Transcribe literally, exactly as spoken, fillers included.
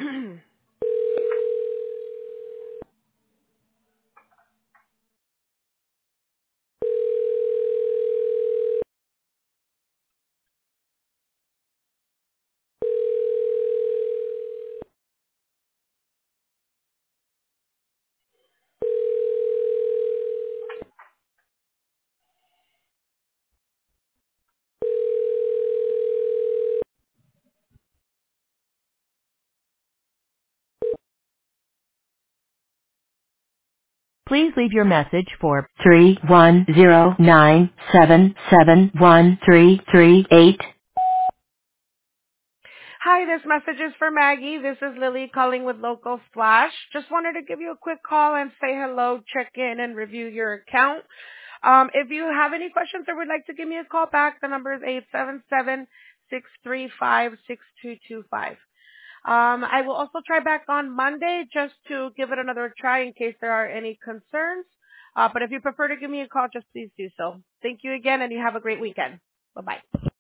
Please leave your message for three one zero nine seven seven one three three eight. Hi, this message is for Maggie. This is Lily calling with Local Flash. Just wanted to give you a quick call and say hello, check in, and review your account. Um, if you have any questions or would like to give me a call back, the number is eight seven seven, six three five, six two two five. Um, I will also try back on Monday just to give it another try in case there are any concerns. Uh, but if you prefer to give me a call, just please do so. Thank you again, and you have a great weekend. Bye-bye.